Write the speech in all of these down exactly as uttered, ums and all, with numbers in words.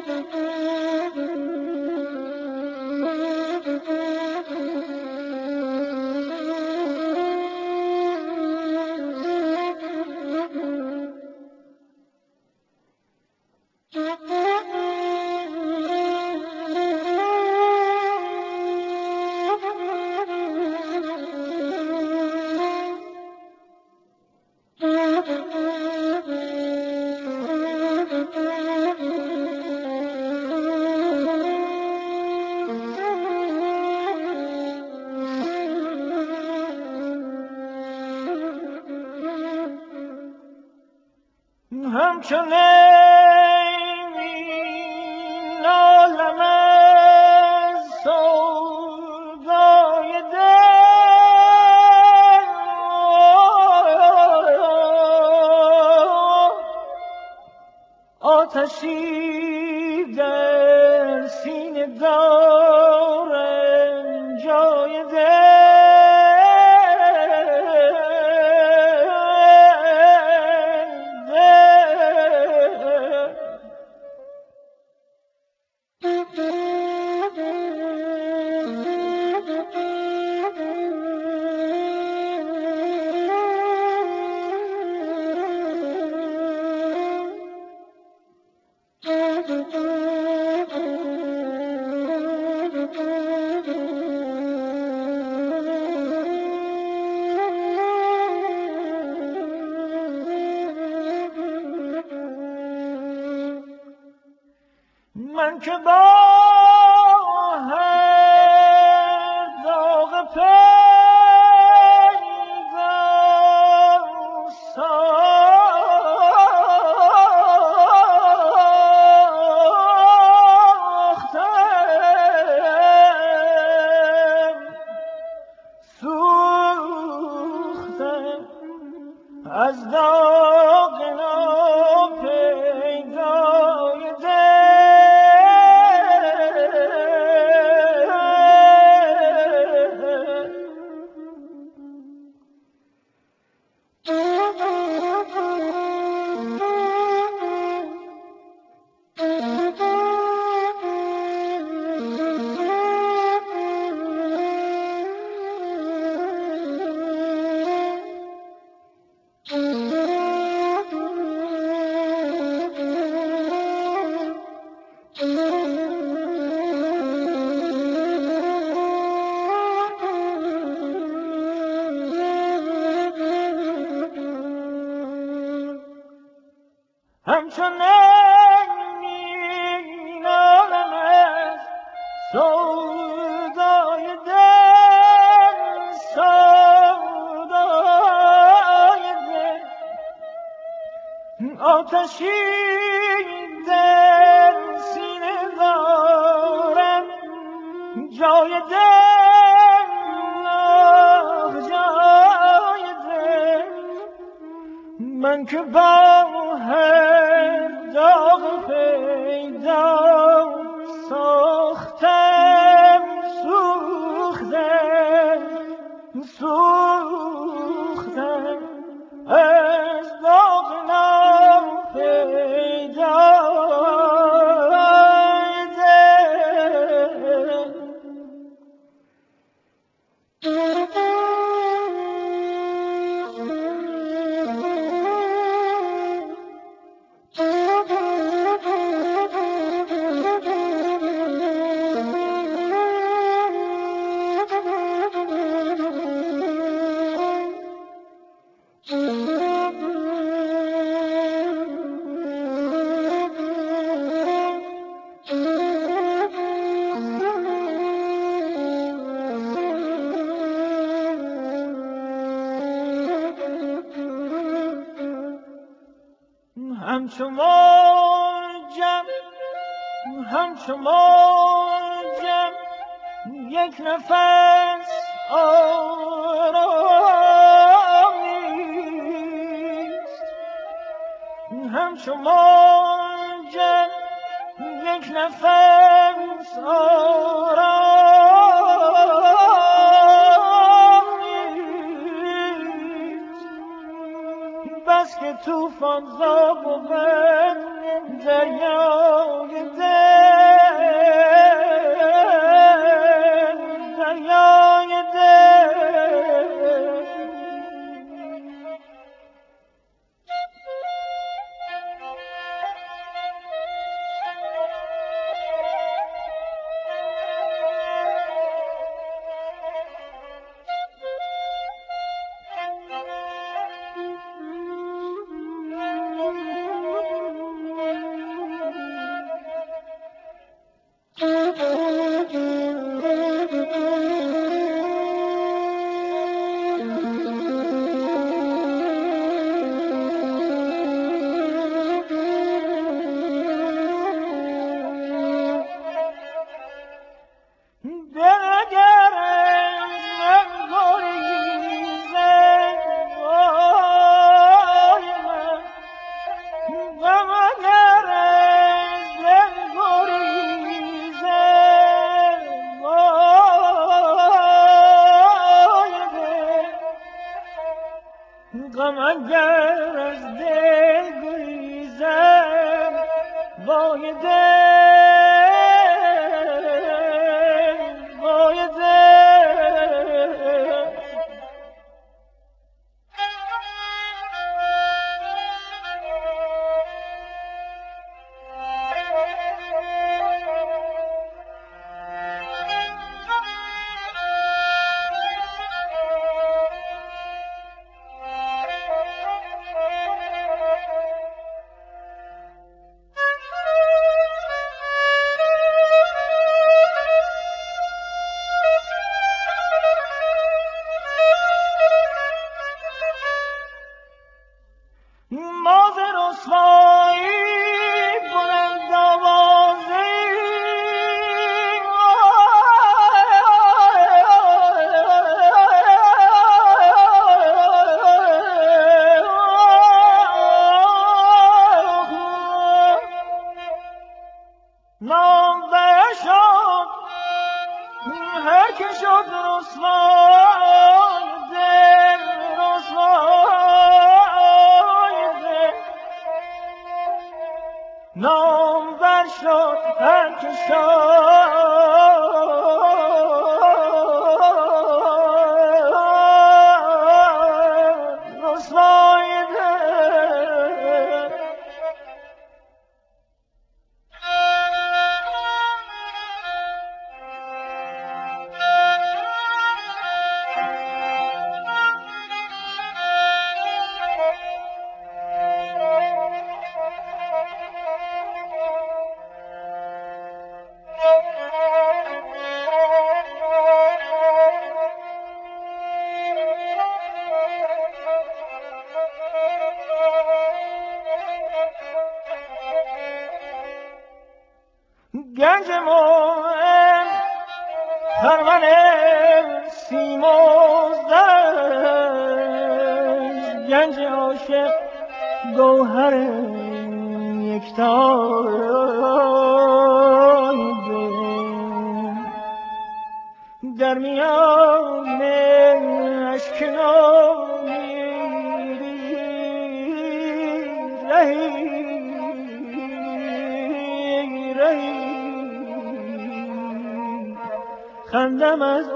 همچون نیم عالم از سودای دل آتشی در سینه دارم جای دل من که با هر داغ پیدا ساختم سوختم از داغ ناپیدای دل همچون نگین عالم از سودای دل سودای دل آتشی در سینه دارم جای دل جای دل من که با هر داغ پیدا ساختم سوختم سوختم از داغ ناپیدا همچو موجم همچو موجم یک نفس آرامیست همچو موجم یک نفس آرامیست بس که توفان زا بود دریای دل وای دل وای دل نام بر شد هر که شد رسوای دل گنج مومن خرمن سیمازده گنج عاشق گوهر یکتای دل در میان اشکنانی رهی خندم از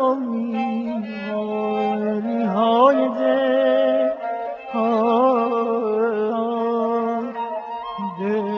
امیدواری های دل